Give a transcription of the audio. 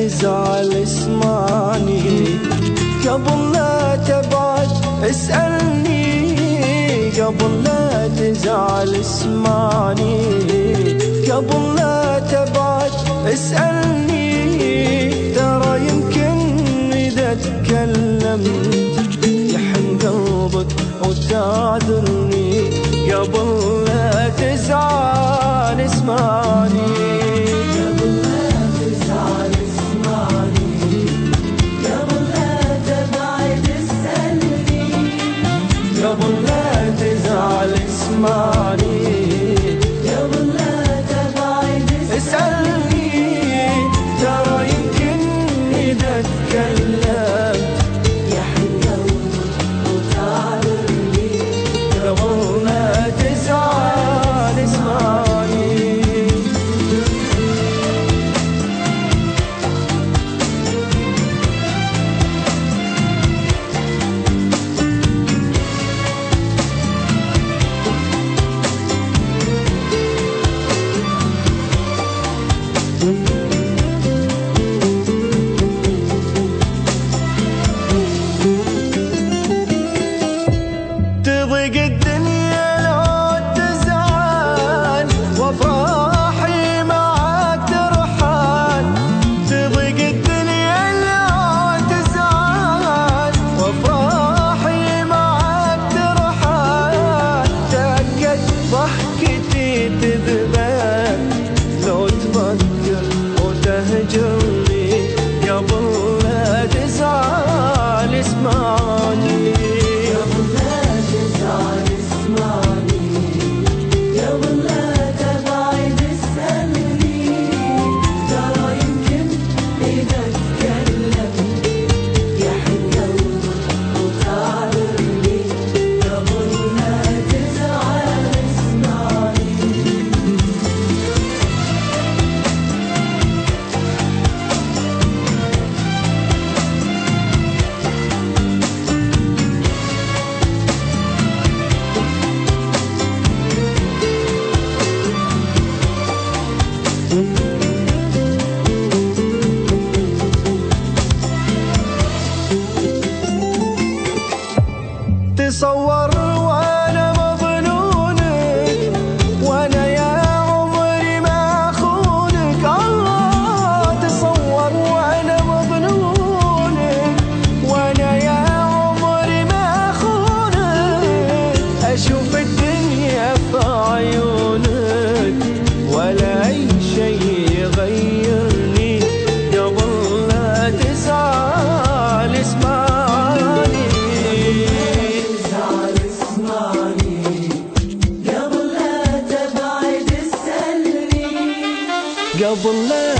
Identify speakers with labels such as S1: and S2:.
S1: تزعل اسمعني، قبل لا تبعد اسألني، قبل لا تزعل اسمعني، قبل لا تبعد اسألني. ترى يمكن إذا تكلمت يحن قلبك وتعذرني، قبل لا تزعل اسمعني، قبل لا تزعل اسمعني، قبل لا تبعد اسألني، قبل لا تزعل اسمعني، قبل لا تبعد اسألني. ترى يمكن إذا تكلمت يحن قلبك وتعذرني، قبل لا تزعل اسمعني. تضيق الدنيا لو تزعل وافراحي معاك ترحل، تضيق الدنيا لو تزعل وافراحي معاك ترحل. تأكد ضحكتي تذبل لو تفكر وتهجرني، قبل لا تزعل اسمعني، قبل لا تزعل اسمعني، قبل لا تبعد اسألني. ترى يمكن إذا تكلمت يحن قلبك وتعذرني، قبل لا تزعل اسمعني. تصور وانا مظنونك، وانا يا عمري ما اخونك. الله تصور وانا مظنونك، وانا يا عمري ما اخونك. اشوف الدنيا في عيونك ولا اي شيء يغيرني، قبل لا تزعل اسمعني، قبل لا